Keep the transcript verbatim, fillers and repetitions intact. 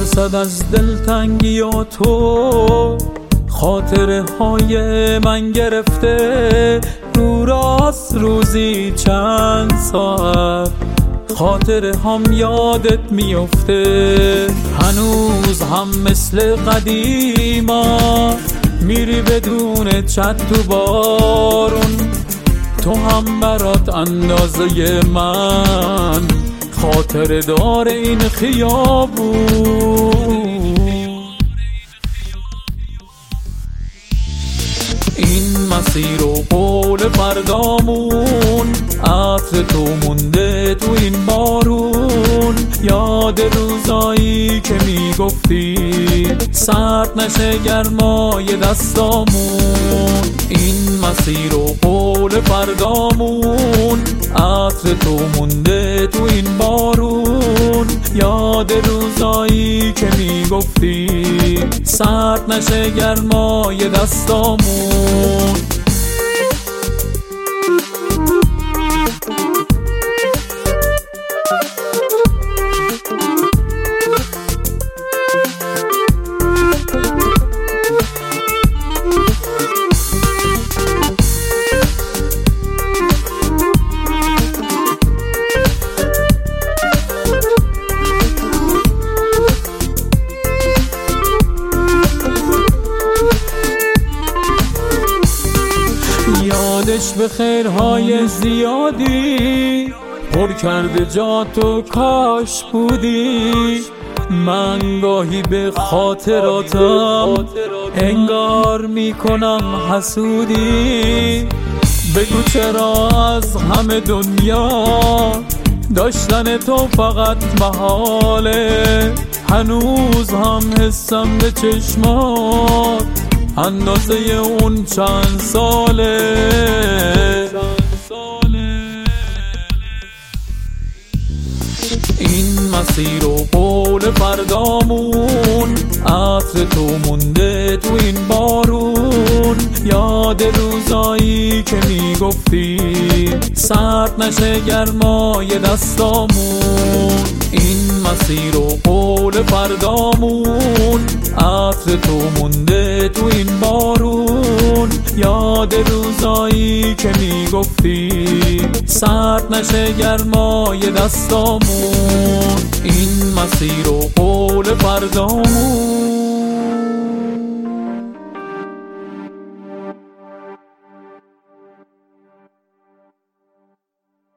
میرسد از دلتنگی و تو، خاطره های من گرفته رو راست روزی چند ساعت، خاطره هم یادت میفته. هنوز هم مثل قدیما میری بدون چت تو بارون، تو هم برات اندازه من خاطره دار این خیابون. این مسیر و قول فردامون، عطر تو مونده تو این بارون، یاد روزایی که میگفتی سرد نشه گرمای دستامون. این مسیر و قول فردامون، عطر تو مونده تو این بارون، یاد روزایی که میگفتی سرد نشه گرمای دستامون. یادش به خیرهای زیادی پر کرده جا تو، کاش بودی. من گاهی به خاطراتم انگار میکنم حسودی. بگو چرا از همه دنیا داشتن تو فقط محاله، هنوز هم حسم به چشمات اندازه اون چند ساله. این مسیر و قول فردامون، عطر تو مونده تو این بارون، یاد روزایی که میگفتی سرد نشه گرمای دستامون. این مسیر و قول فردامون، عطر تو مونده تو این بارون، یاد روزایی که میگفتی سرد نشه گرمای دستامون. این مسیر و قول فردامون.